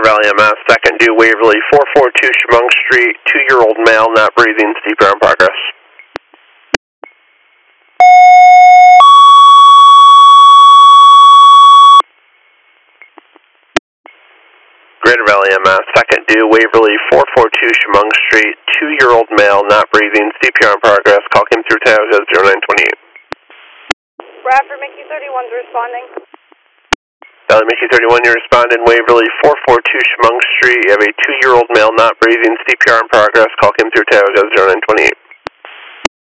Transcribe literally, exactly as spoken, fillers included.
Valley M S, second due Waverly, four four two Chemung Street, two-year-old male, not breathing, C P R in progress. Greater Valley M S, second due Waverly, four four two Chemung Street, two-year-old male, not breathing, C P R in progress, call came through Tioga zero nine two eight. Bradford, Mickey thirty-one's responding. Valley Mickey thirty-one, you're responding, Waverly, four four two Chemung Street, you have a two-year-old male, not breathing, C P R in progress, call came through Tioga zero nine two eight.